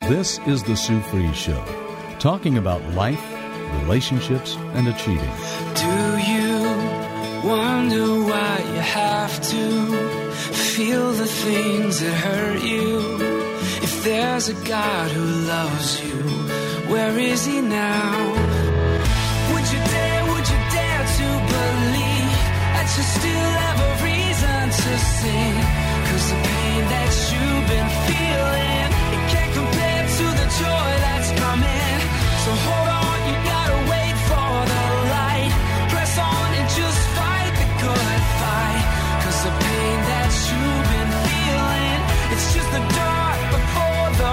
This is The Sue Fries Show, talking about life, relationships, and achieving. Do you wonder why you have to feel the things that hurt you? If there's a God who loves you, where is he now? Would you dare to believe that you still have a reason to sing? 'Cause the pain that you've been feeling, it can't compare to the joy that's coming. So hold on, you gotta wait for the light. Press on and just fight the good fight. 'Cause the pain that you've been feeling, it's just the dark before the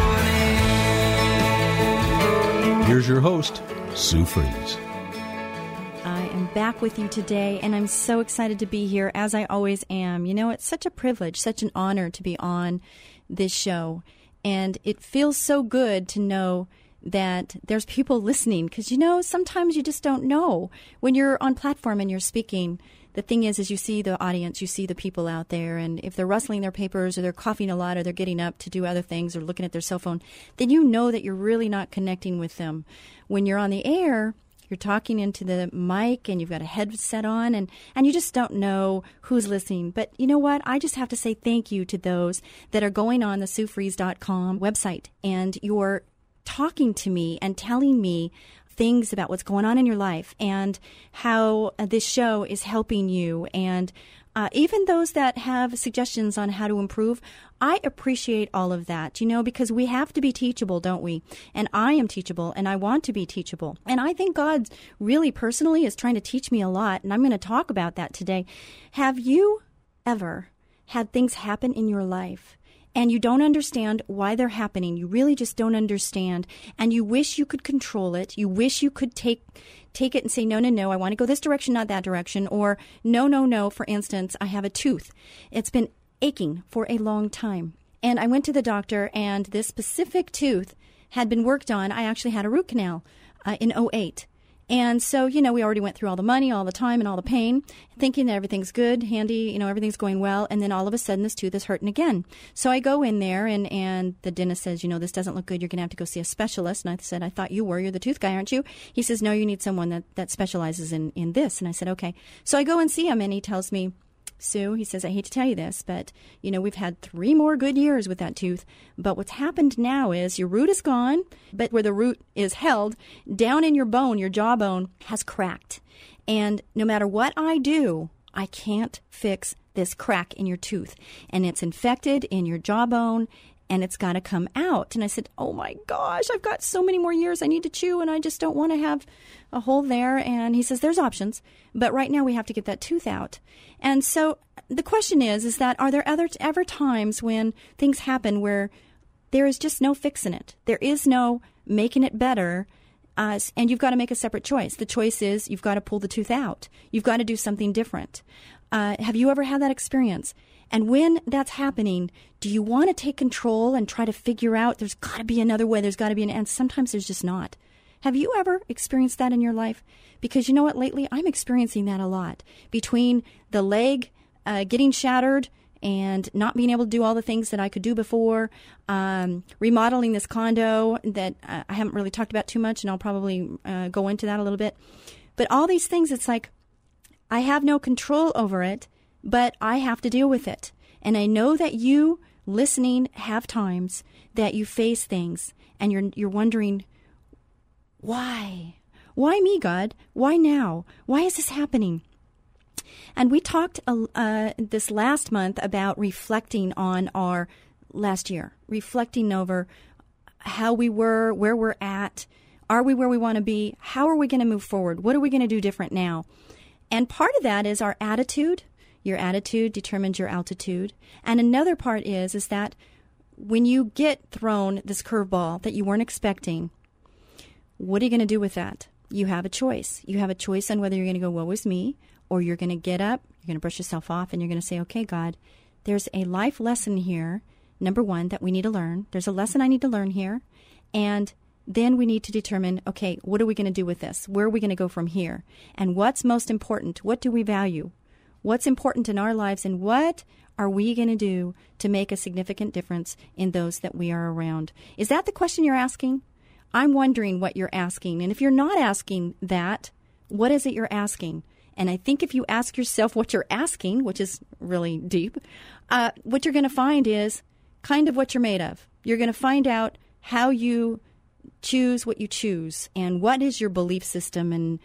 morning. Here's your host, Sue Fries. I am back with you today, and I'm so excited to be here, as I always am. You know, it's such a privilege, such an honor to be on this show. And it feels so good to know that there's people listening, because, you know, sometimes you just don't know. When you're on platform and you're speaking, the thing is you see the audience, you see the people out there, and if they're rustling their papers or they're coughing a lot or they're getting up to do other things or looking at their cell phone, then you know that you're really not connecting with them. When you're on the air, you're talking into the mic and you've got a headset on and you just don't know who's listening. But you know what? I just have to say thank you to those that are going on the SueFries.com website and you're talking to me and telling me things about what's going on in your life and how this show is helping you. And even those that have suggestions on how to improve, I appreciate all of that, you know, because we have to be teachable, don't we? And I am teachable, and I want to be teachable. And I think God really personally is trying to teach me a lot, and I'm going to talk about that today. Have you ever had things happen in your life and you don't understand why they're happening? You really just don't understand, and you wish you could control it. You wish you could take it and say, no, I want to go this direction, not that direction. Or no. For instance, I have a tooth. It's been aching for a long time. And I went to the doctor, and this specific tooth had been worked on. I actually had a root canal in 2008. And so, you know, we already went through all the money, all the time, and all the pain, thinking that everything's good, handy, you know, everything's going well. And then all of a sudden, this tooth is hurting again. So I go in there, and the dentist says, you know, this doesn't look good. You're going to have to go see a specialist. And I said, I thought you were. You're the tooth guy, aren't you? He says, no, you need someone that specializes in this. And I said, okay. So I go and see him, and he tells me, Sue, he says, I hate to tell you this, but, you know, we've had 3 more good years with that tooth. But what's happened now is your root is gone, but where the root is held, down in your bone, your jawbone, has cracked. And no matter what I do, I can't fix this crack in your tooth. And it's infected in your jawbone, and it's got to come out. And I said, oh, my gosh, I've got so many more years I need to chew, and I just don't want to have a hole there. And he says, there's options, but right now we have to get that tooth out. And so the question is that are there ever times when things happen where there is just no fixing it? There is no making it better, and you've got to make a separate choice. The choice is you've got to pull the tooth out. You've got to do something different. Have you ever had that experience? And when that's happening, do you want to take control and try to figure out there's got to be another way, there's got to be and sometimes there's just not. Have you ever experienced that in your life? Because you know what, lately I'm experiencing that a lot. Between the leg getting shattered and not being able to do all the things that I could do before, remodeling this condo that I haven't really talked about too much, and I'll probably go into that a little bit. But all these things, it's like I have no control over it, but I have to deal with it. And I know that you listening have times that you face things and you're wondering, why? Why me, God? Why now? Why is this happening? And we talked this last month about reflecting on our last year, reflecting over how we were, where we're at. Are we where we want to be? How are we going to move forward? What are we going to do different now? And part of that is our attitude. Your attitude determines your altitude. And another part is that when you get thrown this curveball that you weren't expecting, what are you going to do with that? You have a choice. You have a choice on whether you're going to go, woe is me, or you're going to get up, you're going to brush yourself off, and you're going to say, okay, God, there's a life lesson here, number one, that we need to learn. There's a lesson I need to learn here. And then we need to determine, okay, what are we going to do with this? Where are we going to go from here? And what's most important? What do we value? what's important in our lives, and what are we going to do to make a significant difference in those that we are around? Is that the question you're asking? I'm wondering what you're asking. And if you're not asking that, what is it you're asking? And I think if you ask yourself what you're asking, which is really deep, what you're going to find is kind of what you're made of. You're going to find out how you choose what you choose and what is your belief system, and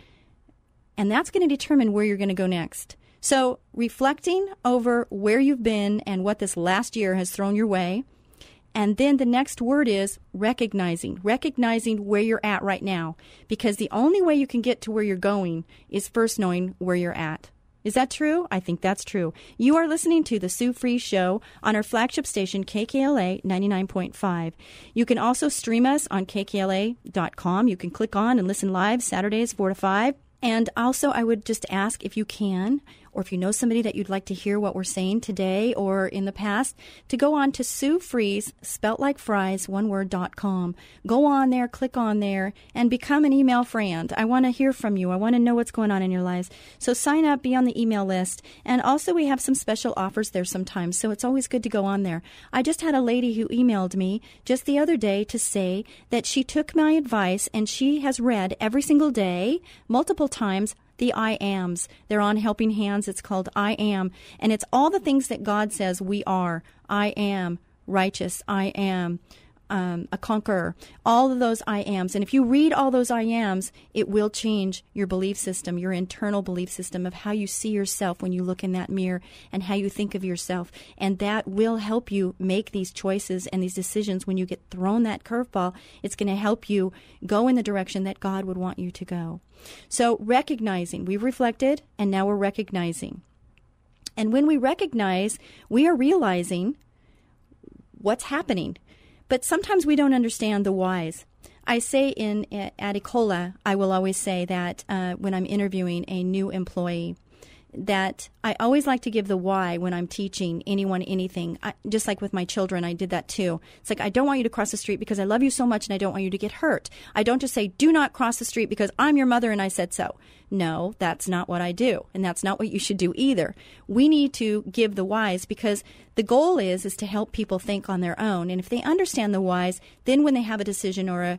that's going to determine where you're going to go next. So reflecting over where you've been and what this last year has thrown your way. And then the next word is recognizing where you're at right now. Because the only way you can get to where you're going is first knowing where you're at. Is that true? I think that's true. You are listening to The Sue Fries Show on our flagship station, KKLA 99.5. You can also stream us on kkla.com. You can click on and listen live Saturdays 4 to 5. And also, I would just ask if you can, or if you know somebody that you'd like to hear what we're saying today or in the past, to go on to Sue Fries, spelt like fries, oneword.com. Go on there, click on there, and become an email friend. I want to hear from you. I want to know what's going on in your lives. So sign up, be on the email list. And also, we have some special offers there sometimes, so it's always good to go on there. I just had a lady who emailed me just the other day to say that she took my advice and she has read every single day, multiple times, the I Ams. They're on Helping Hands. It's called I Am. And it's all the things that God says we are. I am righteous. I am a conqueror. All of those I Ams. And if you read all those I Ams, it will change your belief system, your internal belief system of how you see yourself when you look in that mirror and how you think of yourself. And that will help you make these choices and these decisions when you get thrown that curveball. It's going to help you go in the direction that God would want you to go. So recognizing, we've reflected, and now we're recognizing. And when we recognize, we are realizing what's happening. But sometimes we don't understand the whys. I say at Ecola, I will always say that when I'm interviewing a new employee, that I always like to give the why when I'm teaching anyone anything. Just like with my children, I did that too. It's like, I don't want you to cross the street because I love you so much and I don't want you to get hurt. I don't just say, do not cross the street because I'm your mother and I said so. No, that's not what I do. And that's not what you should do either. We need to give the whys because the goal is to help people think on their own. And if they understand the whys, then when they have a decision or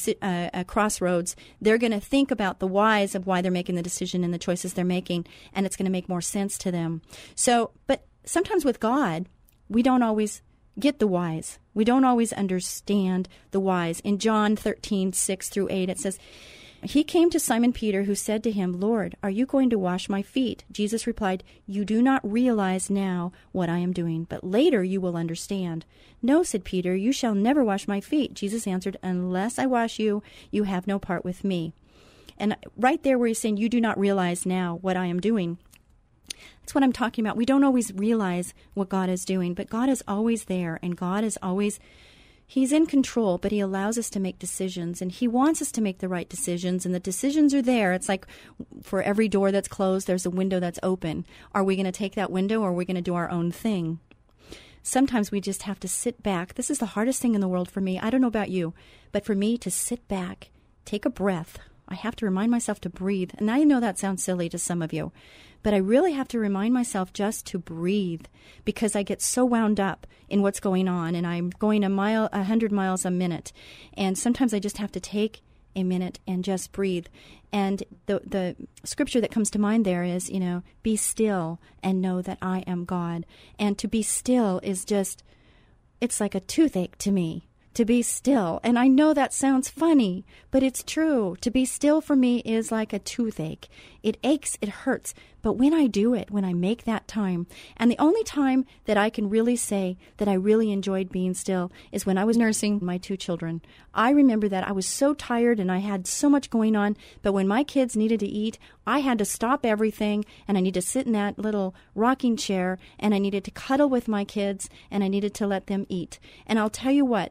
a crossroads, they're going to think about the whys of why they're making the decision and the choices they're making, and it's going to make more sense to them. So, but sometimes with God, we don't always get the whys. We don't always understand the whys. In John 13:6-8, it says, He came to Simon Peter, who said to him, Lord, are you going to wash my feet? Jesus replied, You do not realize now what I am doing, but later you will understand. No, said Peter, you shall never wash my feet. Jesus answered, Unless I wash you, you have no part with me. And right there where he's saying, you do not realize now what I am doing, that's what I'm talking about. We don't always realize what God is doing, but God is always there, and God is always, He's in control, but He allows us to make decisions, and He wants us to make the right decisions, and the decisions are there. It's like for every door that's closed, there's a window that's open. Are we going to take that window, or are we going to do our own thing? Sometimes we just have to sit back. This is the hardest thing in the world for me. I don't know about you, but for me to sit back, take a breath. I have to remind myself to breathe. And I know that sounds silly to some of you, but I really have to remind myself just to breathe because I get so wound up in what's going on, and I'm going 100 miles a minute. And sometimes I just have to take a minute and just breathe. And the scripture that comes to mind there is, be still and know that I am God. And to be still is just, it's like a toothache to me. To be still. And I know that sounds funny, but it's true. To be still for me is like a toothache. It aches, it hurts. But when I do it, when I make that time, and the only time that I can really say that I really enjoyed being still is when I was nursing my 2 children. I remember that I was so tired and I had so much going on, but when my kids needed to eat, I had to stop everything, and I needed to sit in that little rocking chair, and I needed to cuddle with my kids, and I needed to let them eat. And I'll tell you what,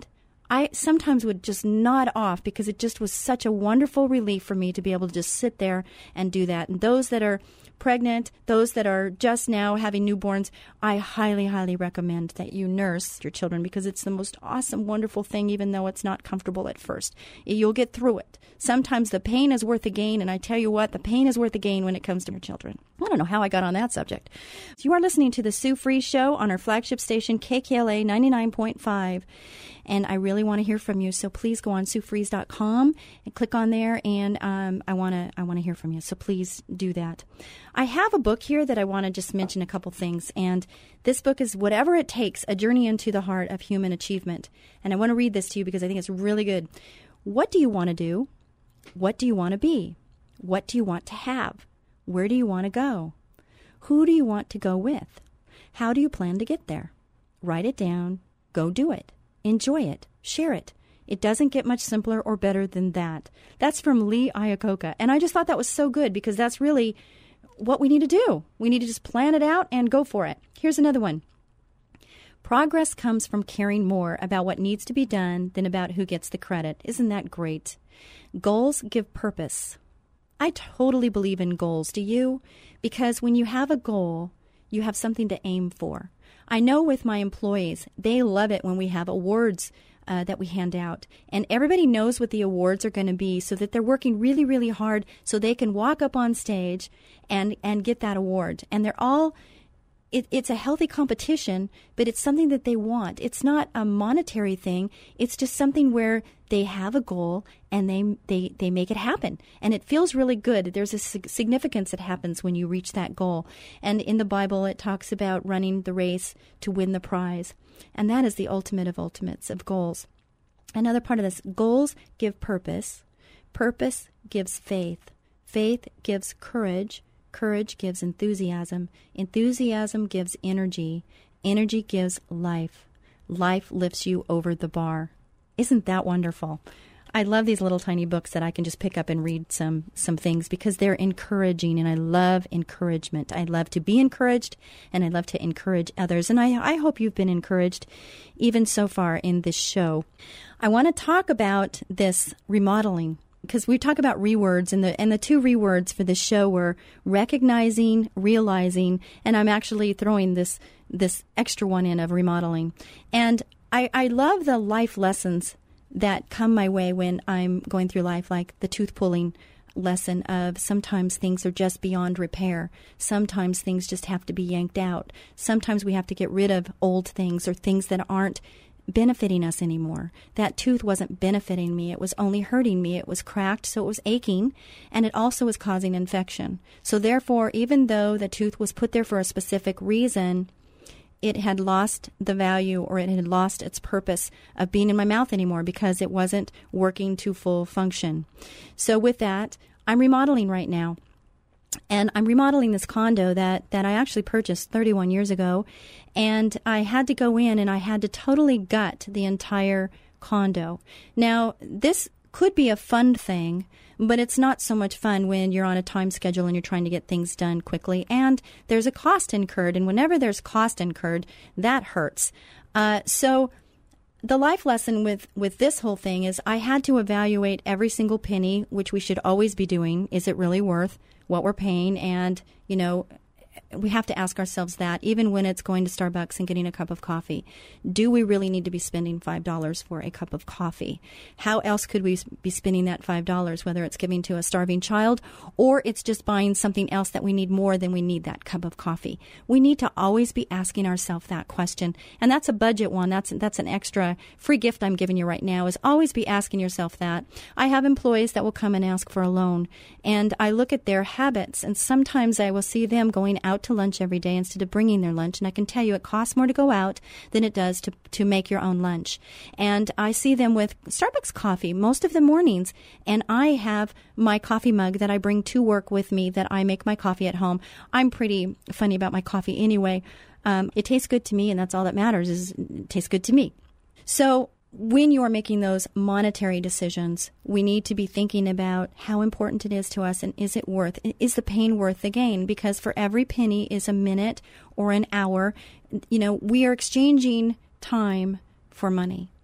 I sometimes would just nod off because it just was such a wonderful relief for me to be able to just sit there and do that. And those that are pregnant, those that are just now having newborns, I highly, highly recommend that you nurse your children because it's the most awesome, wonderful thing, even though it's not comfortable at first. You'll get through it. Sometimes the pain is worth the gain, and I tell you what, the pain is worth the gain when it comes to your children. I don't know how I got on that subject. You are listening to the Sue Fries Show on our flagship station, KKLA 99.5. And I really want to hear from you, so please go on SueFries.com and click on there, and I want to hear from you, so please do that. I have a book here that I want to just mention a couple things, and this book is Whatever It Takes, A Journey into the Heart of Human Achievement. And I want to read this to you because I think it's really good. What do you want to do? What do you want to be? What do you want to have? Where do you want to go? Who do you want to go with? How do you plan to get there? Write it down. Go do it. Enjoy it. Share it. It doesn't get much simpler or better than that. That's from Lee Iacocca. And I just thought that was so good because that's really what we need to do. We need to just plan it out and go for it. Here's another one. Progress comes from caring more about what needs to be done than about who gets the credit. Isn't that great? Goals give purpose. I totally believe in goals. Do you? Because when you have a goal, you have something to aim for. I know with my employees, they love it when we have awards that we hand out. And everybody knows what the awards are going to be so that they're working really, really hard so they can walk up on stage and get that award. And they're all, it's a healthy competition, but it's something that they want. It's not a monetary thing. It's just something where they have a goal and they make it happen. And it feels really good. There's a significance that happens when you reach that goal. And in the Bible, it talks about running the race to win the prize. And that is the ultimate of ultimates, of goals. Another part of this, goals give purpose. Purpose gives faith. Faith gives courage. Courage gives enthusiasm. Enthusiasm gives energy. Energy gives life. Life lifts you over the bar. Isn't that wonderful? I love these little tiny books that I can just pick up and read some things because they're encouraging, and I love encouragement. I love to be encouraged, and I love to encourage others. And I hope you've been encouraged even so far in this show. I want to talk about this remodeling because we talk about rewords, and the two rewords for this show were recognizing, realizing, and I'm actually throwing this extra one in of remodeling. And I love the life lessons that come my way when I'm going through life, like the tooth pulling lesson of sometimes things are just beyond repair. Sometimes things just have to be yanked out. Sometimes we have to get rid of old things or things that aren't benefiting us anymore. That tooth wasn't benefiting me. It was only hurting me. It was cracked, so it was aching, and it also was causing infection. So therefore, even though the tooth was put there for a specific reason, it had lost the value, or it had lost its purpose of being in my mouth anymore because it wasn't working to full function. So with that, I'm remodeling right now. And I'm remodeling this condo that I actually purchased 31 years ago. And I had to go in and I had to totally gut the entire condo. Now, this could be a fun thing, but it's not so much fun when you're on a time schedule and you're trying to get things done quickly. And there's a cost incurred. And whenever there's cost incurred, that hurts. So the life lesson with this whole thing is I had to evaluate every single penny, which we should always be doing. Is it really worth what we're paying? And, we have to ask ourselves that even when it's going to Starbucks and getting a cup of coffee. Do we really need to be spending $5 for a cup of coffee? How else could we be spending that $5, whether it's giving to a starving child or it's just buying something else that we need more than we need that cup of coffee? We need to always be asking ourselves that question. And that's a budget one. That's an extra free gift I'm giving you right now, is always be asking yourself that. I have employees that will come and ask for a loan, and I look at their habits, and sometimes I will see them going out to lunch every day instead of bringing their lunch. And I can tell you it costs more to go out than it does to make your own lunch. And I see them with Starbucks coffee most of the mornings. And I have my coffee mug that I bring to work with me that I make my coffee at home. I'm pretty funny about my coffee anyway. It tastes good to me, and that's all that matters, is it tastes good to me. So when you are making those monetary decisions, we need to be thinking about how important it is to us, and is the pain worth the gain? Because for every penny is a minute or an hour. We are exchanging time for money.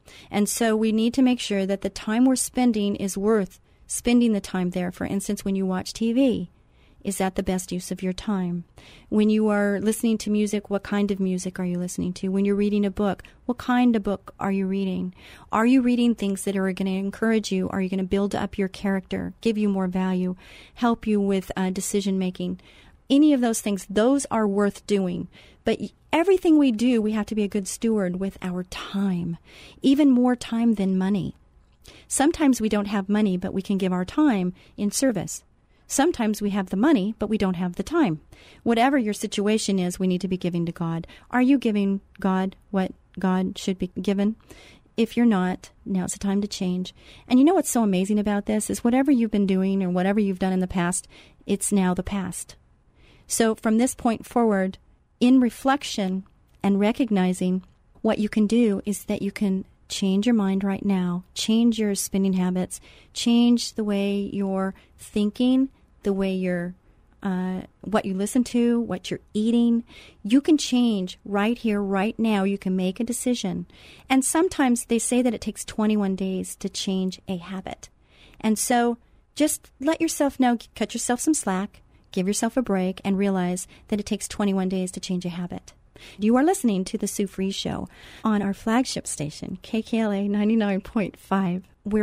And so we need to make sure that the time we're spending is worth spending the time there. For instance, when you watch TV, is that the best use of your time? When you are listening to music, what kind of music are you listening to? When you're reading a book, what kind of book are you reading? Are you reading things that are going to encourage you? Are you going to build up your character, give you more value, help you with decision making? Any of those things, those are worth doing. But everything we do, we have to be a good steward with our time, even more time than money. Sometimes we don't have money, but we can give our time in service. Sometimes we have the money, but we don't have the time. Whatever your situation is, we need to be giving to God. Are you giving God what God should be given? If you're not, now's the time to change. And you know what's so amazing about this is whatever you've been doing or whatever you've done in the past, it's now the past. So from this point forward, in reflection and recognizing what you can do is that you can change your mind right now, change your spending habits, change the way you're thinking, the way you're, what you listen to, what you're eating. You can change right here, right now. You can make a decision. And sometimes they say that it takes 21 days to change a habit. And so just let yourself know, cut yourself some slack, give yourself a break, and realize that it takes 21 days to change a habit. You are listening to The Sue Fries Show on our flagship station, KKLA 99.5. We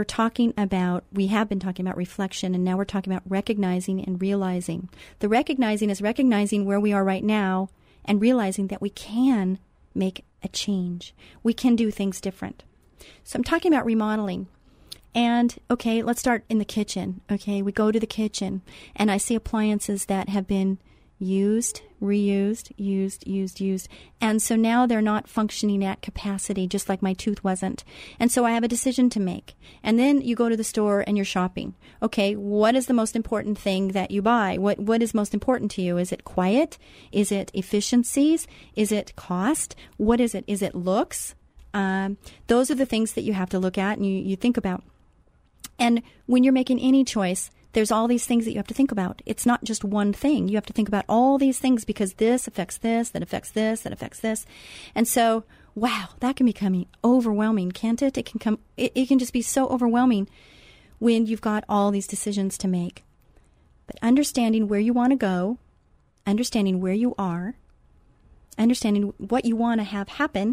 have been talking about reflection, and now we're talking about recognizing and realizing. The recognizing is recognizing where we are right now and realizing that we can make a change. We can do things different. So I'm talking about remodeling. And, okay, let's start in the kitchen. Okay, we go to the kitchen, and I see appliances that have been used, reused, used. And so now they're not functioning at capacity, just like my tooth wasn't. And so I have a decision to make. And then you go to the store and you're shopping. Okay, what is the most important thing that you buy? What is most important to you? Is it quiet? Is it efficiencies? Is it cost? What is it? Is it looks? Those are the things that you have to look at and you think about. And when you're making any choice, there's all these things that you have to think about. It's not just one thing. You have to think about all these things because this affects this, that affects this, that affects this. And so, wow, that can become overwhelming, can't it? It can just be so overwhelming when you've got all these decisions to make. But understanding where you want to go, understanding where you are, understanding what you want to have happen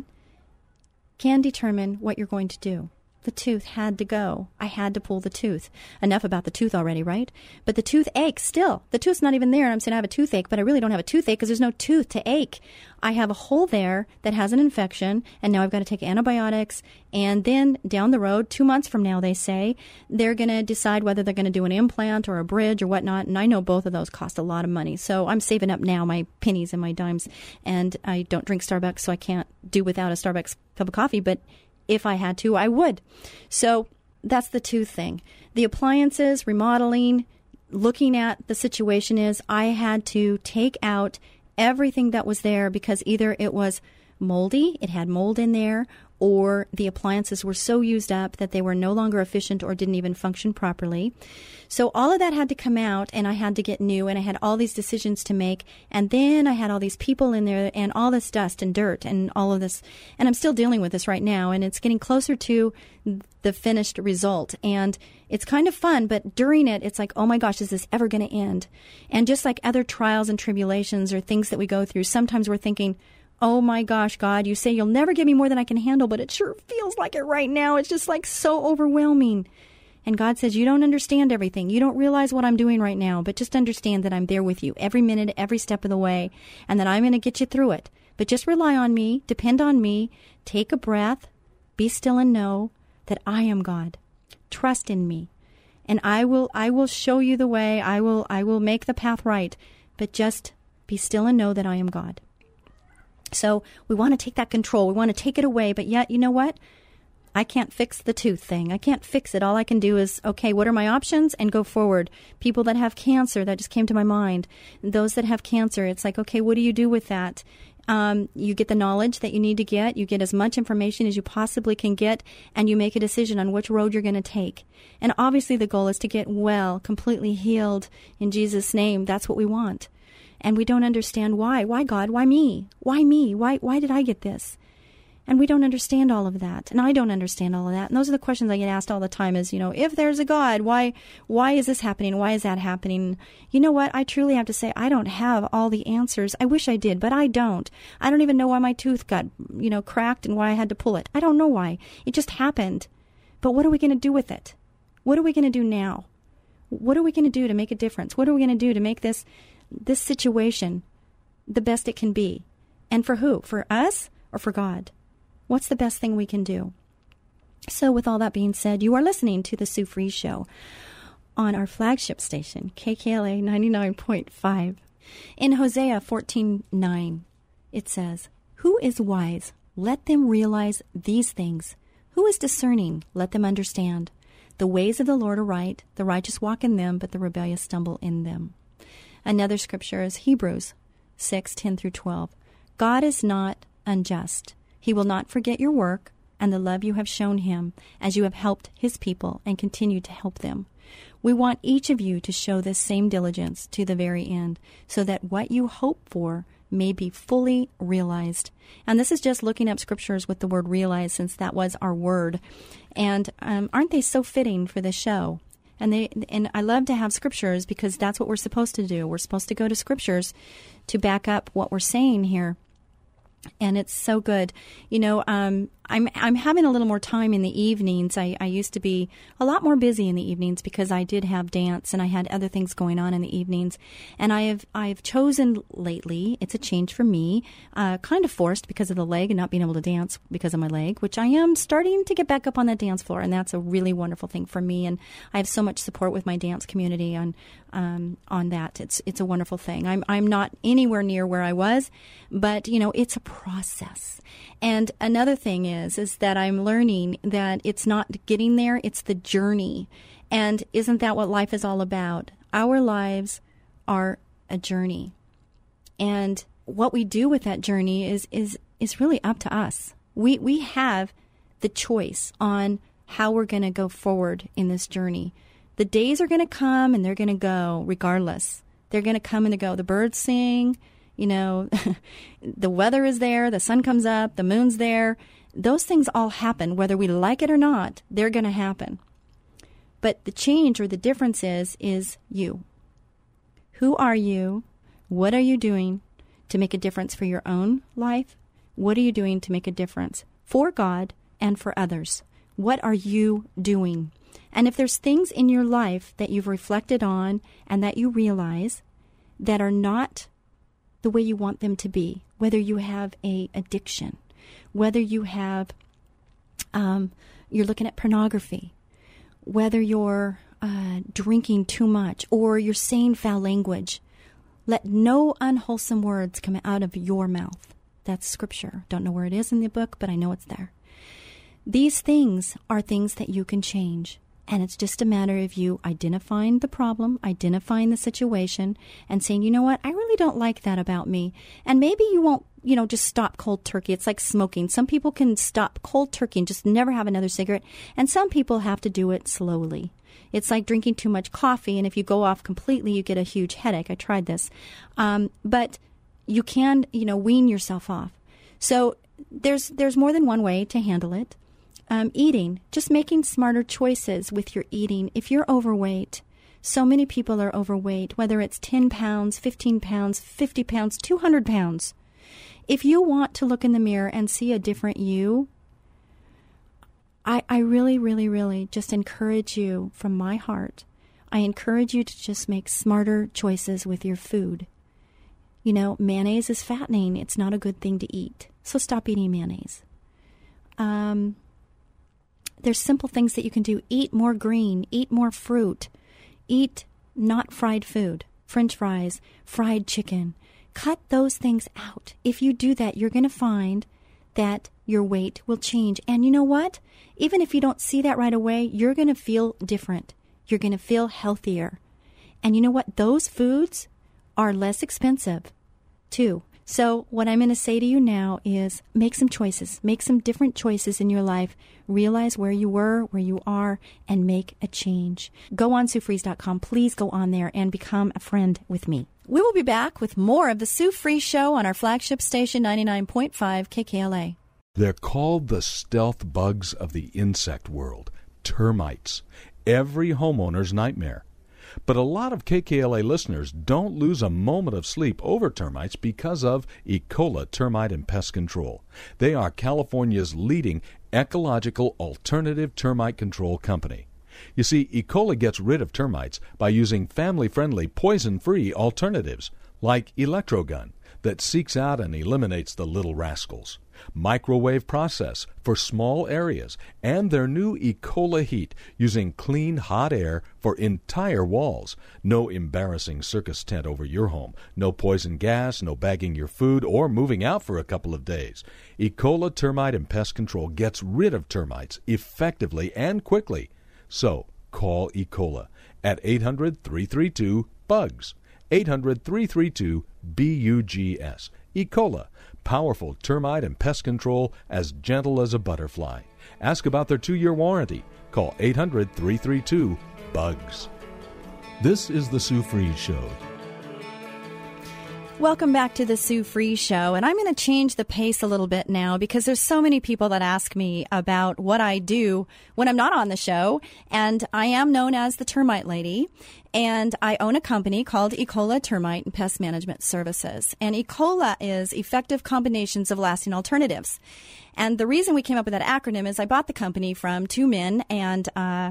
can determine what you're going to do. The tooth had to go. I had to pull the tooth. Enough about the tooth already, right? But the tooth aches still. The tooth's not even there, and I'm saying I have a toothache, but I really don't have a toothache because there's no tooth to ache. I have a hole there that has an infection, and now I've got to take antibiotics. And then down the road, 2 months from now, they say, they're going to decide whether they're going to do an implant or a bridge or whatnot. And I know both of those cost a lot of money. So I'm saving up now my pennies and my dimes. And I don't drink Starbucks, so I can't do without a Starbucks cup of coffee. But if I had to, I would. So that's the tooth thing. The appliances, remodeling, looking at the situation is I had to take out everything that was there because either it was moldy, it had mold in there, or the appliances were so used up that they were no longer efficient or didn't even function properly. So all of that had to come out, and I had to get new, and I had all these decisions to make, and then I had all these people in there and all this dust and dirt and all of this, and I'm still dealing with this right now, and it's getting closer to the finished result, and it's kind of fun, but during it, it's like, oh my gosh, is this ever going to end? And just like other trials and tribulations or things that we go through, sometimes we're thinking, oh my gosh, God, you say you'll never give me more than I can handle, but it sure feels like it right now. It's just like so overwhelming. And God says, you don't understand everything. You don't realize what I'm doing right now, but just understand that I'm there with you every minute, every step of the way, and that I'm going to get you through it. But just rely on me, depend on me, take a breath, be still and know that I am God. Trust in me. And I will show you the way. I will make the path right, but just be still and know that I am God. So we want to take that control. We want to take it away. But yet, you know what? I can't fix the tooth thing. I can't fix it. All I can do is, okay, what are my options? And go forward. People that have cancer, that just came to my mind. Those that have cancer, it's like, okay, what do you do with that? You get the knowledge that you need to get. You get as much information as you possibly can get, and you make a decision on which road you're going to take. And obviously the goal is to get well, completely healed in Jesus' name. That's what we want. And we don't understand why. Why, God? Why me? Why me? Why did I get this? And we don't understand all of that. And I don't understand all of that. And those are the questions I get asked all the time is, if there's a God, why is this happening? Why is that happening? You know what? I truly have to say, I don't have all the answers. I wish I did, but I don't. I don't even know why my tooth got, cracked and why I had to pull it. I don't know why. It just happened. But what are we going to do with it? What are we going to do now? What are we going to do to make a difference? What are we going to do to make this situation the best it can be? And for who? For us or for God? What's the best thing we can do? So with all that being said, you are listening to the Sue Fries Show on our flagship station, KKLA 99.5. In Hosea 14:9, it says, "Who is wise? Let them realize these things. Who is discerning? Let them understand. The ways of the Lord are right. The righteous walk in them, but the rebellious stumble in them." Another scripture is Hebrews 6:10 through 12. "God is not unjust. He will not forget your work and the love you have shown him as you have helped his people and continue to help them. We want each of you to show this same diligence to the very end so that what you hope for may be fully realized." And this is just looking up scriptures with the word realize, since that was our word. And aren't they so fitting for this show? And I love to have scriptures because that's what we're supposed to do. We're supposed to go to scriptures to back up what we're saying here. And it's so good. I'm having a little more time in the evenings. I used to be a lot more busy in the evenings because I did have dance and I had other things going on in the evenings. And I've chosen lately, it's a change for me, kind of forced because of the leg and not being able to dance because of my leg, which I am starting to get back up on the dance floor. And that's a really wonderful thing for me. And I have so much support with my dance community on that. It's a wonderful thing. I'm not anywhere near where I was, but it's a process. And another thing is that I'm learning that it's not getting there, it's the journey. And isn't that what life is all about? Our lives are a journey. And what we do with that journey is really up to us. We have the choice on how we're going to go forward in this journey. The days are going to come and they're going to go regardless. They're going to come and go. The birds sing, the weather is there, the sun comes up, the moon's there. Those things all happen. Whether we like it or not, they're going to happen. But the change or the difference is you. Who are you? What are you doing to make a difference for your own life? What are you doing to make a difference for God and for others? What are you doing? And if there's things in your life that you've reflected on and that you realize that are not the way you want them to be, whether you have a addiction, whether you have, you're looking at pornography, whether you're drinking too much or you're saying foul language, let no unwholesome words come out of your mouth. That's scripture. Don't know where it is in the book, but I know it's there. These things are things that you can change. And it's just a matter of you identifying the problem, identifying the situation, and saying, you know what, I really don't like that about me. And maybe you won't, just stop cold turkey. It's like smoking. Some people can stop cold turkey and just never have another cigarette. And some people have to do it slowly. It's like drinking too much coffee. And if you go off completely, you get a huge headache. I tried this. But you can, wean yourself off. So there's more than one way to handle it. Eating, just making smarter choices with your eating. If you're overweight, so many people are overweight, whether it's 10 pounds, 15 pounds, 50 pounds, 200 pounds. If you want to look in the mirror and see a different you, I really, really, really just encourage you from my heart. I encourage you to just make smarter choices with your food. Mayonnaise is fattening. It's not a good thing to eat. So stop eating mayonnaise. There's simple things that you can do. Eat more green. Eat more fruit. Eat not fried food. French fries, fried chicken. Cut those things out. If you do that, you're going to find that your weight will change. And you know what? Even if you don't see that right away, you're going to feel different. You're going to feel healthier. And you know what? Those foods are less expensive, too. So what I'm going to say to you now is make some choices. Make some different choices in your life. Realize where you were, where you are, and make a change. Go on SueFries.com. Please go on there and become a friend with me. We will be back with more of the Sue Fries Show on our flagship station, 99.5 KKLA. They're called the stealth bugs of the insect world, termites, every homeowner's nightmare. But a lot of KKLA listeners don't lose a moment of sleep over termites because of Ecola Termite and Pest Control. They are California's leading ecological alternative termite control company. You see, Ecola gets rid of termites by using family-friendly, poison-free alternatives, like Electrogun, that seeks out and eliminates the little rascals, microwave process for small areas, and their new Ecola Heat, using clean, hot air for entire walls. No embarrassing circus tent over your home, no poison gas, no bagging your food, or moving out for a couple of days. Ecola Termite and Pest Control gets rid of termites effectively and quickly. So, call Ecola at 800-332-BUGS. 800-332-BUGS. Ecola, powerful termite and pest control as gentle as a butterfly. Ask about their 2-year warranty. Call 800-332-BUGS. This is the Sue Fries Show. Welcome back to the Sue Fries Show, and I'm going to change the pace a little bit now because there's so many people that ask me about what I do when I'm not on the show, and I am known as the Termite Lady, and I own a company called Ecola Termite and Pest Management Services, and Ecola is effective combinations of lasting alternatives. And the reason we came up with that acronym is I bought the company from two men, and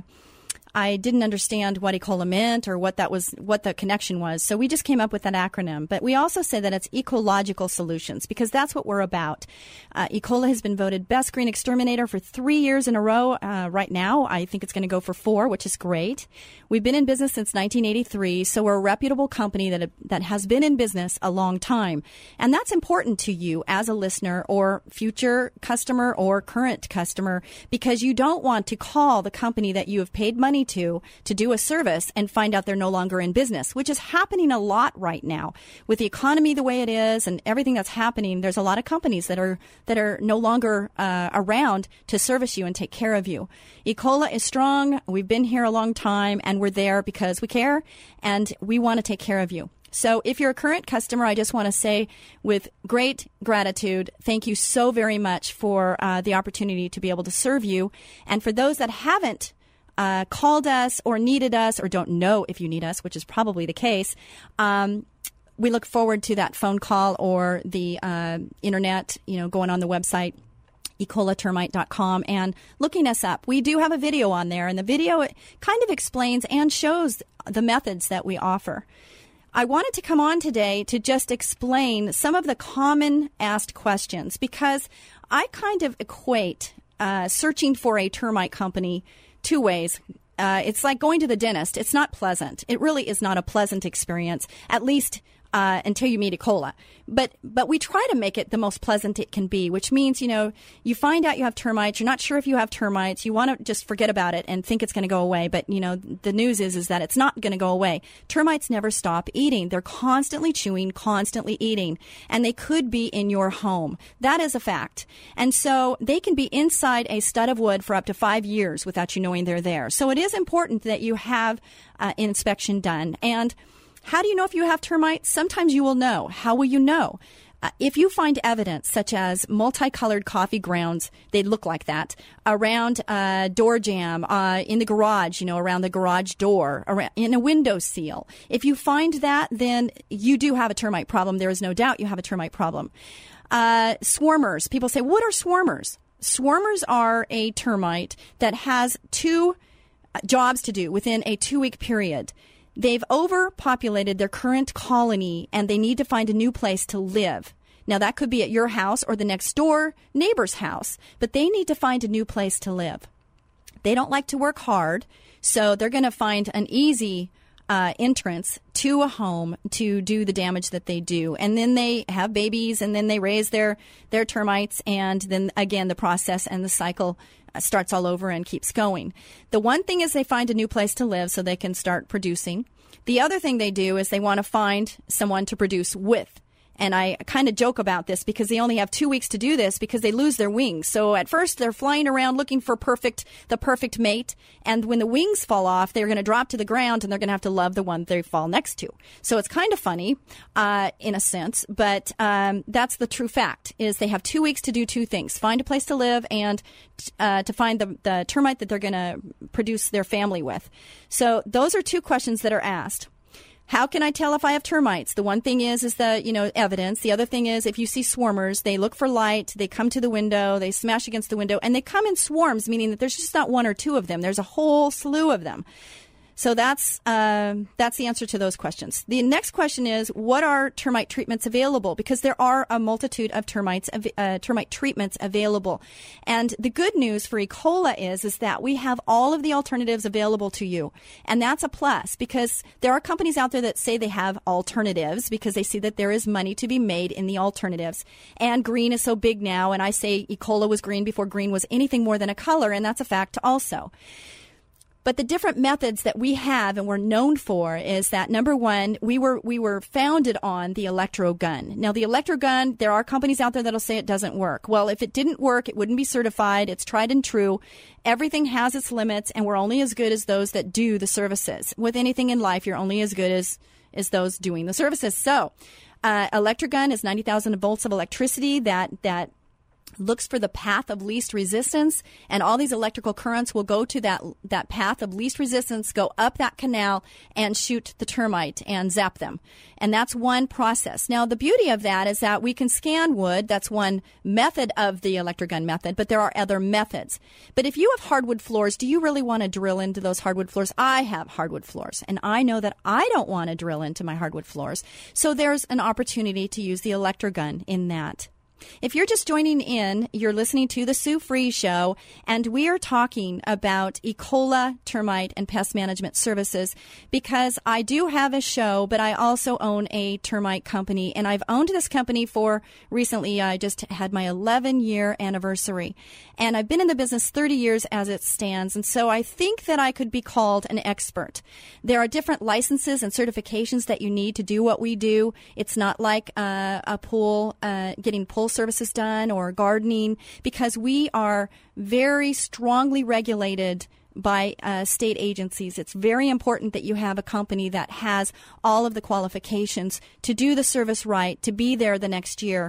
I didn't understand what Ecola meant or what the connection was. So we just came up with that acronym. But we also say that it's ecological solutions because that's what we're about. Ecola has been voted Best Green Exterminator for 3 years in a row. Right now, I think it's going to go for 4, which is great. We've been in business since 1983, so we're a reputable company that has been in business a long time. And that's important to you as a listener or future customer or current customer because you don't want to call the company that you have paid money to do a service and find out they're no longer in business, which is happening a lot right now. With the economy the way it is and everything that's happening, there's a lot of companies that are no longer around to service you and take care of you. Ecola is strong. We've been here a long time, and we're there because we care, and we want to take care of you. So if you're a current customer, I just want to say with great gratitude, thank you so very much for the opportunity to be able to serve you. And for those that haven't called us or needed us or don't know if you need us, which is probably the case, we look forward to that phone call or the internet, going on the website, ecolatermite.com, and looking us up. We do have a video on there, and the video kind of explains and shows the methods that we offer. I wanted to come on today to just explain some of the common asked questions because I kind of equate searching for a termite company 2 ways. It's like going to the dentist. It's not pleasant. It really is not a pleasant experience, at least until you meet Ecola. But we try to make it the most pleasant it can be, which means, you find out you have termites. You're not sure if you have termites. You want to just forget about it and think it's going to go away. But, the news is that it's not going to go away. Termites never stop eating. They're constantly chewing, constantly eating, and they could be in your home. That is a fact. And so they can be inside a stud of wood for up to 5 years without you knowing they're there. So it is important that you have an inspection done. And how do you know if you have termites? Sometimes you will know. How will you know? If you find evidence such as multicolored coffee grounds, they look like that, around door jamb, in the garage, around the garage door, in a window seal. If you find that, then you do have a termite problem. There is no doubt you have a termite problem. Swarmers. People say, what are swarmers? Swarmers are a termite that has 2 jobs to do within a 2-week period. They've overpopulated their current colony, and they need to find a new place to live. Now, that could be at your house or the next door neighbor's house, but they need to find a new place to live. They don't like to work hard, so they're going to find an easy entrance to a home to do the damage that they do. And then they have babies, and then they raise their termites, and then, again, the process and the cycle starts all over and keeps going. The one thing is they find a new place to live so they can start producing. The other thing they do is they want to find someone to produce with. And I kind of joke about this because they only have 2 weeks to do this because they lose their wings. So at first they're flying around looking for the perfect mate. And when the wings fall off, they're going to drop to the ground and they're going to have to love the one they fall next to. So it's kind of funny, in a sense, but that's the true fact is they have 2 weeks to do two things: find a place to live and to find the termite that they're going to produce their family with. So those are two questions that are asked. How can I tell if I have termites? The one thing is the, evidence. The other thing is if you see swarmers, they look for light, they come to the window, they smash against the window, and they come in swarms, meaning that there's just not one or two of them. There's a whole slew of them. So that's the answer to those questions. The next question is, what are termite treatments available? Because there are a multitude of termite treatments available. And the good news for E. coli is that we have all of the alternatives available to you. And that's a plus because there are companies out there that say they have alternatives because they see that there is money to be made in the alternatives. And green is so big now, and I say E. coli was green before green was anything more than a color, and that's a fact also. But the different methods that we have and we're known for is that, number one, we were founded on the electrogun. Now, the electrogun, there are companies out there that'll say it doesn't work. Well, if it didn't work, it wouldn't be certified. It's tried and true. Everything has its limits, and we're only as good as those that do the services. With anything in life, you're only as good as those doing the services. So, electrogun is 90,000 volts of electricity that looks for the path of least resistance, and all these electrical currents will go to that path of least resistance, go up that canal, and shoot the termite and zap them. And that's one process. Now, the beauty of that is that we can scan wood. That's one method of the electrogun method, but there are other methods. But if you have hardwood floors, do you really want to drill into those hardwood floors? I have hardwood floors, and I know that I don't want to drill into my hardwood floors. So there's an opportunity to use the electrogun in that. If you're just joining in, you're listening to the Sue Fries Show, and we are talking about E. coli, termite, and pest management services because I do have a show, but I also own a termite company, and I've owned this company for recently. I just had my 11-year anniversary, and I've been in the business 30 years as it stands, and so I think that I could be called an expert. There are different licenses and certifications that you need to do what we do. It's not like a pool, getting pool services done or gardening, because we are very strongly regulated by state agencies. It's very important that you have a company that has all of the qualifications to do the service right, to be there the next year,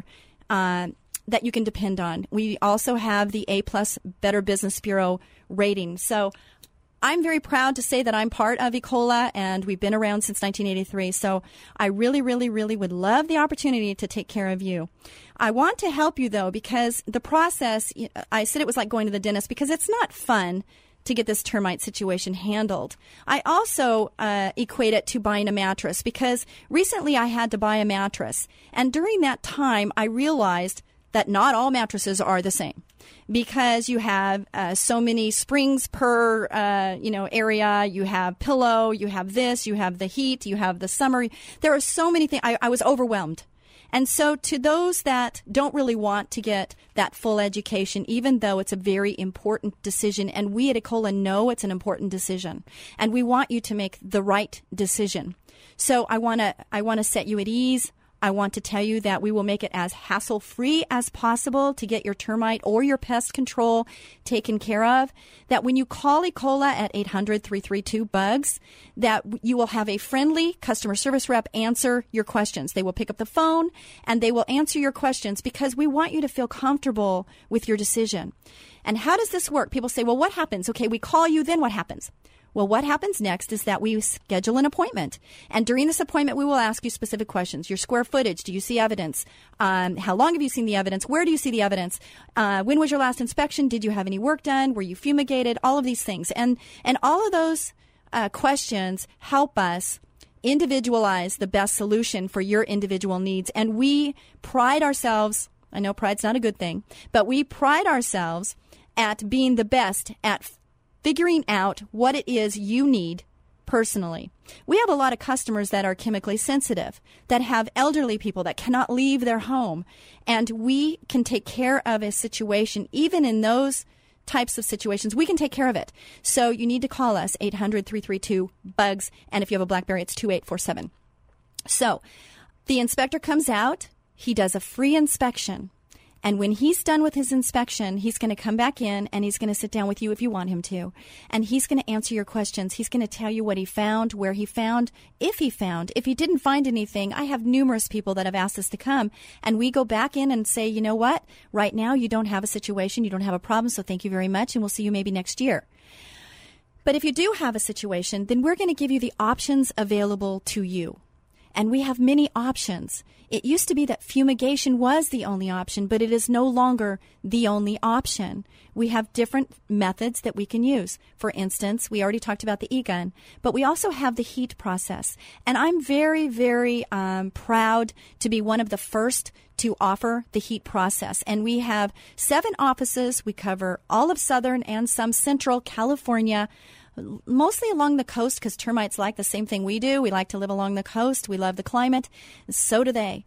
that you can depend on. We also have the A+ Better Business Bureau rating. So I'm very proud to say that I'm part of E. coli, and we've been around since 1983. So I really, really, really would love the opportunity to take care of you. I want to help you, though, because the process, I said it was like going to the dentist because it's not fun to get this termite situation handled. I also equate it to buying a mattress because recently I had to buy a mattress. And during that time, I realized that not all mattresses are the same, because you have so many springs per area. You have pillow, you have this, you have the heat, you have the summer. There are so many things. I was overwhelmed. And so to those that don't really want to get that full education, even though it's a very important decision, and we at E. coli know it's an important decision, and we want you to make the right decision. So I want to set you at ease. I want to tell you that we will make it as hassle-free as possible to get your termite or your pest control taken care of. That when you call E. coli at 800-332-BUGS, that you will have a friendly customer service rep answer your questions. They will pick up the phone and they will answer your questions because we want you to feel comfortable with your decision. And how does this work? People say, well, what happens? Okay, we call you, then what happens? Well, what happens next is that we schedule an appointment. And during this appointment, we will ask you specific questions. Your square footage. Do you see evidence? How long have you seen the evidence? Where do you see the evidence? When was your last inspection? Did you have any work done? Were you fumigated? All of these things. And all of those questions help us individualize the best solution for your individual needs. And we pride ourselves, I know pride's not a good thing, but we pride ourselves at being the best at figuring out what it is you need personally. We have a lot of customers that are chemically sensitive, that have elderly people that cannot leave their home, and we can take care of a situation. Even in those types of situations, we can take care of it. So you need to call us, 800-332-BUGS, and if you have a BlackBerry, it's 2847. So the inspector comes out. he does a free inspection. And when he's done with his inspection, he's going to come back in and he's going to sit down with you if you want him to. And he's going to answer your questions. He's going to tell you what he found, where he found, if he found. If he didn't find anything, I have numerous people that have asked us to come. And we go back in and say, you know what? Right now you don't have a situation, you don't have a problem, so thank you very much, and we'll see you maybe next year. But if you do have a situation, then we're going to give you the options available to you. And we have many options. It used to be that fumigation was the only option, but it is no longer the only option. We have different methods that we can use. For instance, we already talked about the e-gun, but we also have the heat process. And I'm very, very proud to be one of the first to offer the heat process. And we have 7 offices. We cover all of Southern and some Central California, mostly along the coast, because termites like the same thing we do. We like to live along the coast. We love the climate. So do they.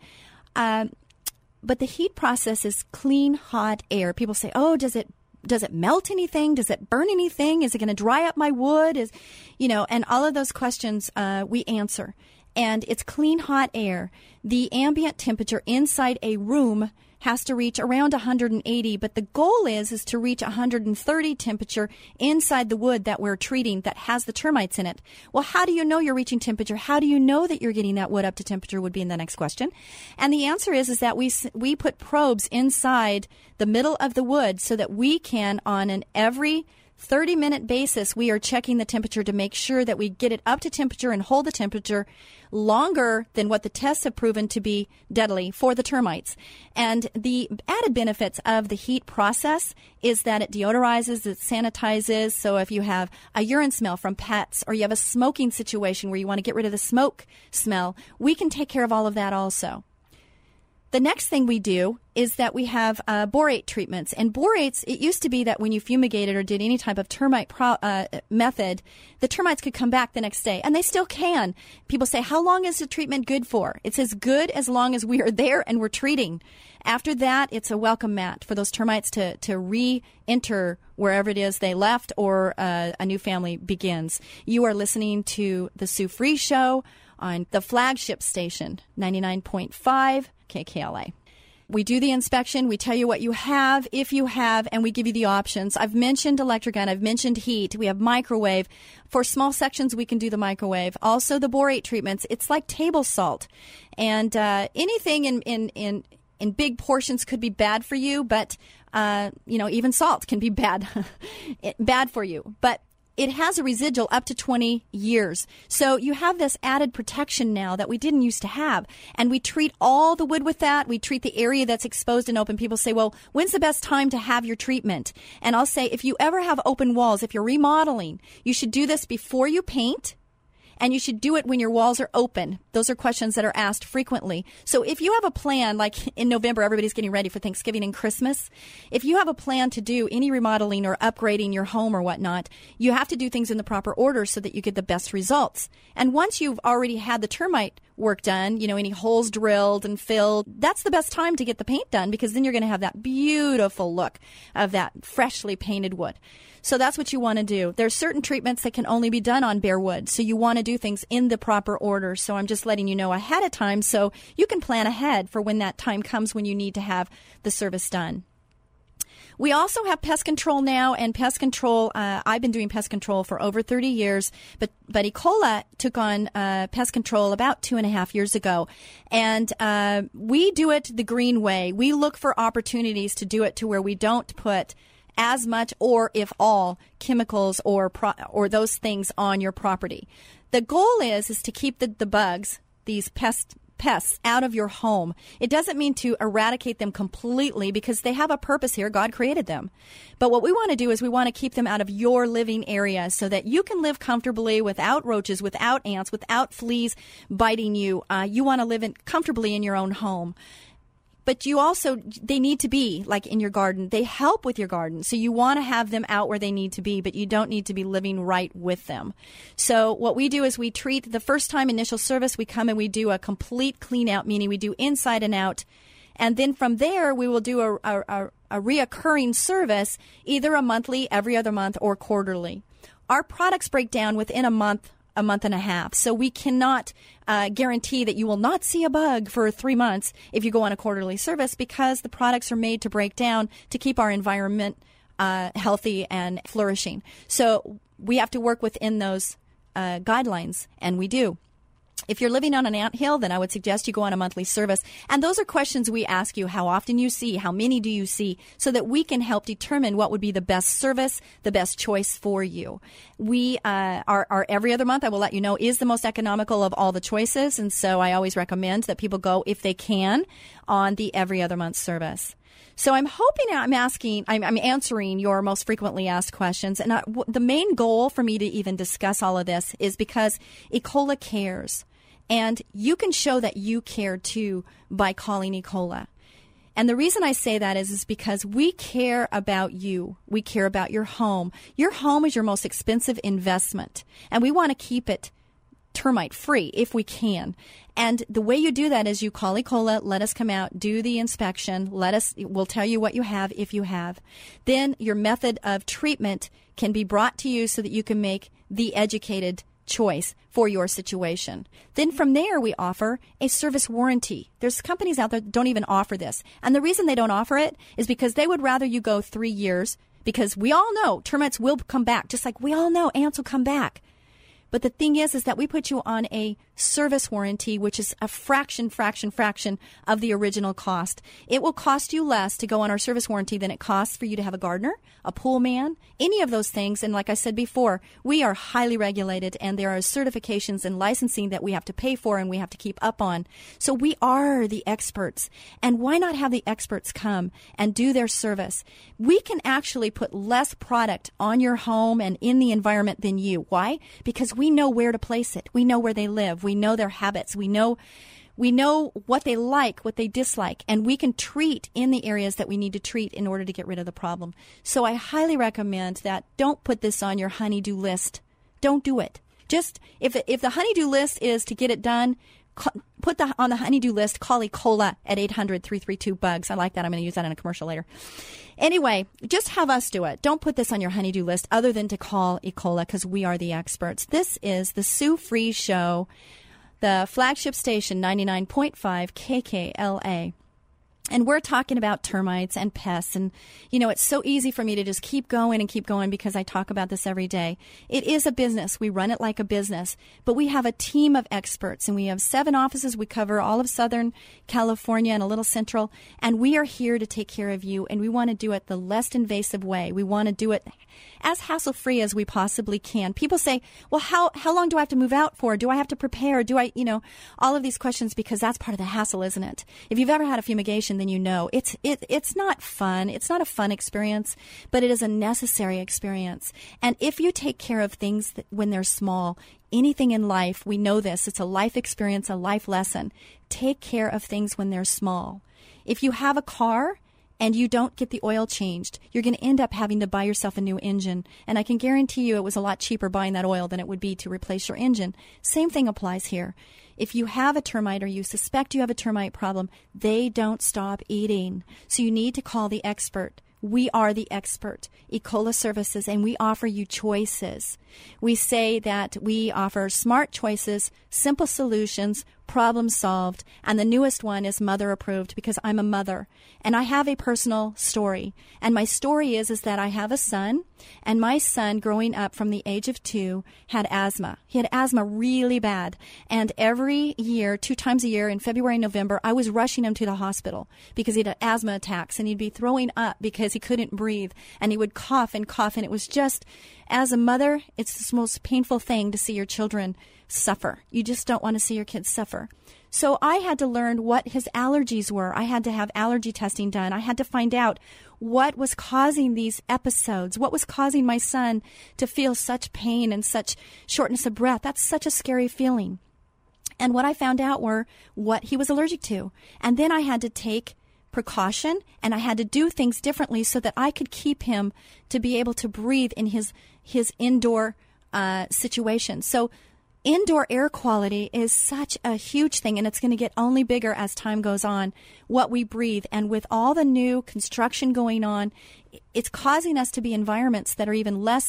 But the heat process is clean, hot air. People say, oh, does it melt anything? Does it burn anything? Is it going to dry up my wood? And all of those questions we answer. And it's clean, hot air. The ambient temperature inside a room has to reach around 180, but the goal is to reach 130 temperature inside the wood that we're treating that has the termites in it. Well, how do you know you're reaching temperature? How do you know that you're getting that wood up to temperature would be in the next question. And the answer is that we put probes inside the middle of the wood so that we can, on an every 30-minute basis, we are checking the temperature to make sure that we get it up to temperature and hold the temperature longer than what the tests have proven to be deadly for the termites. And the added benefits of the heat process is that it deodorizes, it sanitizes. So if you have a urine smell from pets or you have a smoking situation where you want to get rid of the smoke smell, we can take care of all of that also. The next thing we do is that we have borate treatments. And borates, it used to be that when you fumigated or did any type of termite method, the termites could come back the next day. And they still can. People say, how long is the treatment good for? It's as good as long as we are there and we're treating. After that, it's a welcome mat for those termites to re-enter wherever it is they left or a new family begins. You are listening to The Sue Free Show on the flagship station, 99.5 KKLA. We do the inspection. We tell you what you have, if you have, and we give you the options. I've mentioned electric gun. I've mentioned heat. We have microwave. For small sections, we can do the microwave. Also, the borate treatments. It's like table salt. And anything in big portions could be bad for you, but, even salt can be bad for you. But it has a residual up to 20 years. So you have this added protection now that we didn't used to have. And we treat all the wood with that. We treat the area that's exposed and open. People say, well, when's the best time to have your treatment? And I'll say, if you ever have open walls, if you're remodeling, you should do this before you paint. And you should do it when your walls are open. Those are questions that are asked frequently. So if you have a plan, like in November, everybody's getting ready for Thanksgiving and Christmas. If you have a plan to do any remodeling or upgrading your home or whatnot, you have to do things in the proper order so that you get the best results. And once you've already had the termite work done, any holes drilled and filled, that's the best time to get the paint done, because then you're going to have that beautiful look of that freshly painted wood. So that's what you want to do. There's certain treatments that can only be done on bare wood, so you want to do things in the proper order. So I'm just letting you know ahead of time so you can plan ahead for when that time comes when you need to have the service done. We also have pest control now, and pest control, I've been doing pest control for over 30 years, but Ecola took on pest control about 2.5 years ago. And we do it the green way. We look for opportunities to do it to where we don't put as much or if all chemicals or those things on your property. The goal is to keep the bugs, these pests out of your home. It doesn't mean to eradicate them completely, because they have a purpose here. God created them. But what we want to do is we want to keep them out of your living area so that you can live comfortably without roaches, without ants, without fleas biting you. You want to live comfortably in your own home. But they need to be like in your garden. They help with your garden. So you want to have them out where they need to be, but you don't need to be living right with them. So what we do is we treat the first time initial service. We come and we do a complete clean out, meaning we do inside and out. And then from there, we will do a reoccurring service, either a monthly, every other month, or quarterly. Our products break down within a month a month and a half. So we cannot guarantee that you will not see a bug for 3 months if you go on a quarterly service, because the products are made to break down to keep our environment healthy and flourishing. So we have to work within those guidelines, and we do. If you're living on an anthill, then I would suggest you go on a monthly service. And those are questions we ask you: how often you see, how many do you see, so that we can help determine what would be the best service, the best choice for you. We our every other month, I will let you know, is the most economical of all the choices. And so I always recommend that people go, if they can, on the every other month service. So I'm hoping I'm answering your most frequently asked questions. And the main goal for me to even discuss all of this is because Ecola cares. And you can show that you care too by calling Ecola. And the reason I say that is because we care about you. We care about your home. Your home is your most expensive investment, and we want to keep it termite free if we can. And the way you do that is you call Ecola, let us come out, do the inspection, we'll tell you what you have if you have. Then your method of treatment can be brought to you so that you can make the educated choice for your situation. Then from there, we offer a service warranty. There's companies out there that don't even offer this. And the reason they don't offer it is because they would rather you go 3 years, because we all know termites will come back, just like we all know ants will come back. But the thing is that we put you on a service warranty, which is a fraction of the original cost. It will cost you less to go on our service warranty than it costs for you to have a gardener, a pool man, any of those things. And like I said before, we are highly regulated, and there are certifications and licensing that we have to pay for and we have to keep up on. So we are the experts. And why not have the experts come and do their service? We can actually put less product on your home and in the environment than you. Why? Because we know where to place it. We know where they live. We know their habits. We know what they like, what they dislike, and we can treat in the areas that we need to treat in order to get rid of the problem. So I highly recommend that don't put this on your honey-do list. Don't do it. Just if the honey-do list is to get it done, put on the honey-do list, call Ecola at 800-332-BUGS. I like that. I'm going to use that in a commercial later. Anyway, just have us do it. Don't put this on your honey-do list other than to call Ecola, because we are the experts. This is the Sue Fries Show, the flagship station, 99.5 KKLA. And we're talking about termites and pests. And, it's so easy for me to just keep going because I talk about this every day. It is a business. We run it like a business. But we have a team of experts, and we have 7 offices. We cover all of Southern California and a little Central. And we are here to take care of you, and we want to do it the less invasive way. We want to do it as hassle-free as we possibly can. People say, well, how long do I have to move out for? Do I have to prepare? Do I, all of these questions, because that's part of the hassle, isn't it? If you've ever had a fumigation, then it's not fun. It's not a fun experience, but it is a necessary experience. And if you take care of things when they're small, anything in life, we know this, it's a life experience, a life lesson. Take care of things when they're small. If you have a car and you don't get the oil changed, you're going to end up having to buy yourself a new engine. And I can guarantee you it was a lot cheaper buying that oil than it would be to replace your engine. Same thing applies here. If you have a termite or you suspect you have a termite problem, they don't stop eating. So you need to call the expert. We are the expert, Ecola Services, and we offer you choices. We say that we offer smart choices, simple solutions, problem solved, and the newest one is mother approved, because I'm a mother and I have a personal story. And my story is that I have a son, and my son, growing up from the age of 2, had asthma. He had asthma really bad, and every year, 2 times a year in February and November, I was rushing him to the hospital because he had asthma attacks, and he'd be throwing up because he couldn't breathe, and he would cough, and it was just, as a mother, it's the most painful thing to see your children suffer. You just don't want to see your kids suffer. So I had to learn what his allergies were. I had to have allergy testing done. I had to find out what was causing these episodes, what was causing my son to feel such pain and such shortness of breath. That's such a scary feeling. And what I found out were what he was allergic to. And then I had to take precaution, and I had to do things differently so that I could keep him to be able to breathe in his indoor situation. So indoor air quality is such a huge thing, and it's going to get only bigger as time goes on, what we breathe. And with all the new construction going on, it's causing us to be environments that are even less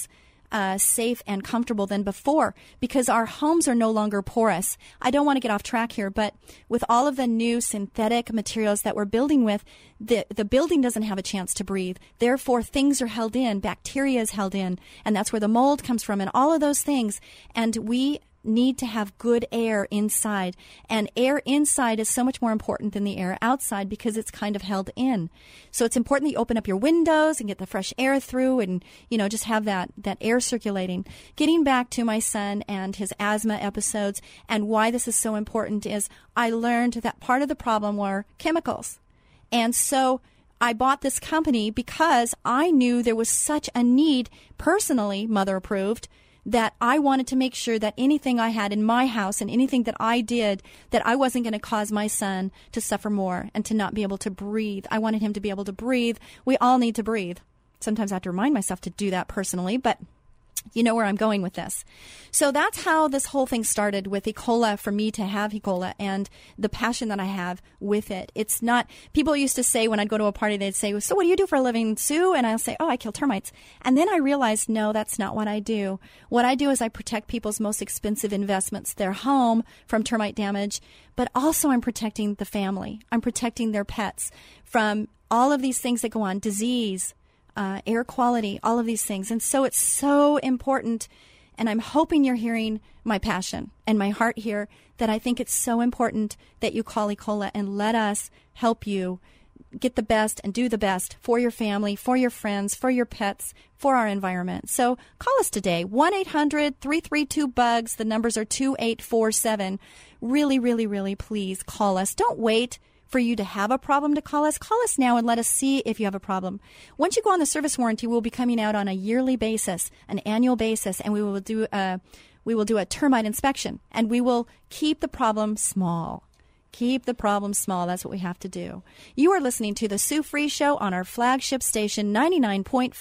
safe and comfortable than before because our homes are no longer porous. I don't want to get off track here, but with all of the new synthetic materials that we're building with, the building doesn't have a chance to breathe. Therefore, things are held in, bacteria is held in, and that's where the mold comes from and all of those things. And we need to have good air inside. And air inside is so much more important than the air outside because it's kind of held in. So it's important that you open up your windows and get the fresh air through and, just have that air circulating. Getting back to my son and his asthma episodes and why this is so important is I learned that part of the problem were chemicals. And so I bought this company because I knew there was such a need, personally, mother approved, that I wanted to make sure that anything I had in my house and anything that I did, that I wasn't going to cause my son to suffer more and to not be able to breathe. I wanted him to be able to breathe. We all need to breathe. Sometimes I have to remind myself to do that personally, but you know where I'm going with this. So that's how this whole thing started with E. coli, for me to have E. coli and the passion that I have with it. It's not, people used to say when I'd go to a party, they'd say, so what do you do for a living, Sue? And I'll say, I kill termites. And then I realized, no, that's not what I do. What I do is I protect people's most expensive investments, their home, from termite damage, but also I'm protecting the family. I'm protecting their pets from all of these things that go on, disease, air quality, all of these things. And so it's so important, and I'm hoping you're hearing my passion and my heart here, that I think it's so important that you call E. coli and let us help you get the best and do the best for your family, for your friends, for your pets, for our environment. So call us today, 1-800-332-BUGS. The numbers are 2847. Really, really, really, please call us. Don't wait for you to have a problem to call us. Call us now and let us see if you have a problem. Once you go on the service warranty, we'll be coming out on a yearly basis, an annual basis, and we will do a termite inspection, and we will keep the problem small. Keep the problem small. That's what we have to do. You are listening to the Sue Free Show on our flagship station, 99.5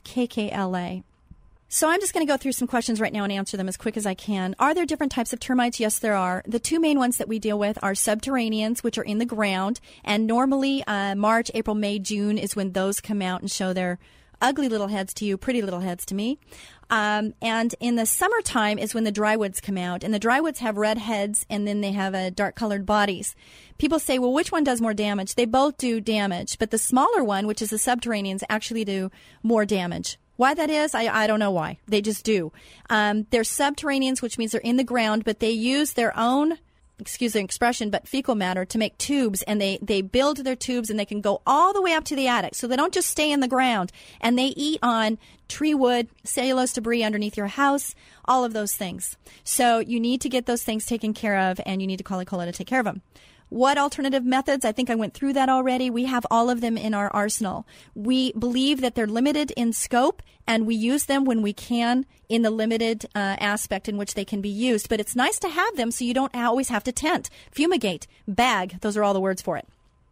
KKLA. So I'm just going to go through some questions right now and answer them as quick as I can. Are there different types of termites? Yes, there are. The two main ones that we deal with are subterraneans, which are in the ground. And normally March, April, May, June is when those come out and show their ugly little heads to you, pretty little heads to me. And in the summertime is when the drywoods come out. And the drywoods have red heads, and then they have dark-colored bodies. People say, well, which one does more damage? They both do damage. But the smaller one, which is the subterraneans, actually do more damage. Why that is, I don't know why. They just do. They're subterraneans, which means they're in the ground, but they use their own, excuse the expression, but fecal matter to make tubes, and they build their tubes, and they can go all the way up to the attic. So they don't just stay in the ground, and they eat on tree wood, cellulose debris underneath your house, all of those things. So you need to get those things taken care of, and you need to call E. coli to take care of them. What alternative methods? I think I went through that already. We have all of them in our arsenal. We believe that they're limited in scope, and we use them when we can in the limited aspect in which they can be used. But it's nice to have them so you don't always have to tent, fumigate, bag. Those are all the words for it.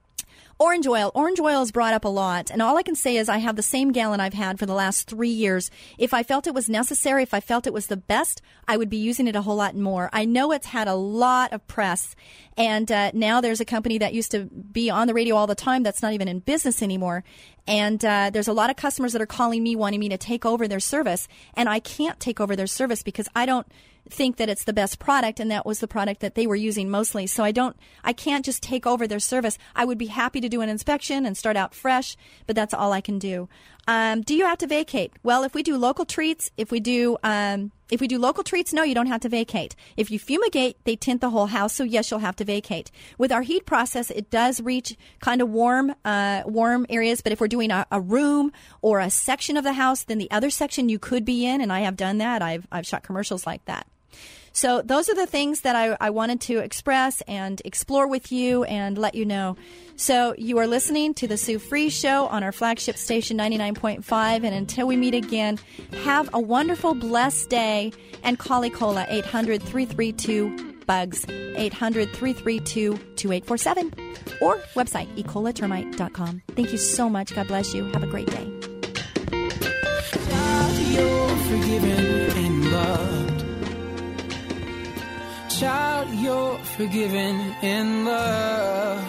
Orange oil. Orange oil is brought up a lot, and all I can say is I have the same gallon I've had for the last 3 years. If I felt it was necessary, if I felt it was the best, I would be using it a whole lot more. I know it's had a lot of press, and now there's a company that used to be on the radio all the time that's not even in business anymore. And there's a lot of customers that are calling me wanting me to take over their service, and I can't take over their service because I don't think that it's the best product, and that was the product that they were using mostly. So I can't just take over their service. I would be happy to do an inspection and start out fresh, but that's all I can do. Do you have to vacate? Well, if we do local treats, if we do local treats, no, you don't have to vacate. If you fumigate, they tint the whole house, so yes, you'll have to vacate. With our heat process, it does reach kind of warm areas, but if we're doing a room or a section of the house, then the other section you could be in, and I have done that. I've shot commercials like that. So those are the things that I wanted to express and explore with you and let you know. So you are listening to the Sue Free Show on our flagship station, 99.5. And until we meet again, have a wonderful, blessed day. And call E. coli, 800-332-BUGS, 800-332-2847, or website, ecolitermite.com. Thank you so much. God bless you. Have a great day. You're forgiven and loved. Child, you're forgiven and loved.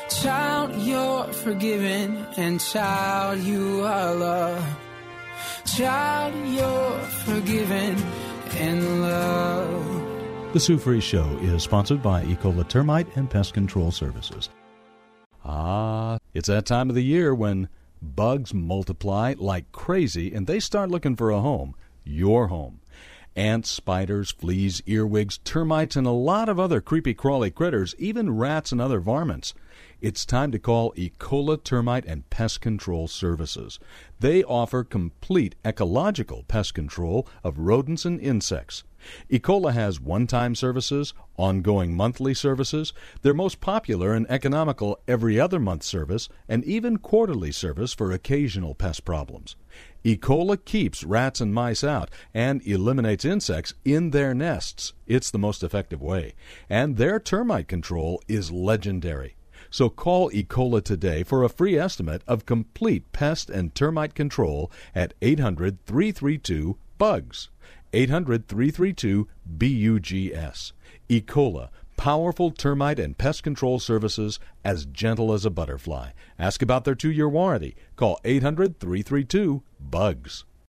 Child, you're forgiven, and child, you are loved. child, you're forgiven and loved. The Sue Free Show is sponsored by Ecola Termite and Pest Control Services. It's that time of the year when bugs multiply like crazy and they start looking for a home, your home. Ants, spiders, fleas, earwigs, termites, and a lot of other creepy crawly critters, even rats and other varmints. It's time to call Ecola Termite and Pest Control Services. They offer complete ecological pest control of rodents and insects. Ecola has one-time services, ongoing monthly services, their most popular and economical every other month service, and even quarterly service for occasional pest problems. Ecola keeps rats and mice out and eliminates insects in their nests. It's the most effective way. And their termite control is legendary. So call Ecola today for a free estimate of complete pest and termite control at 800-332-BUGS. 800-332-BUGS. Ecola, powerful termite and pest control services as gentle as a butterfly. Ask about their 2-year warranty. Call 800-332-BUGS.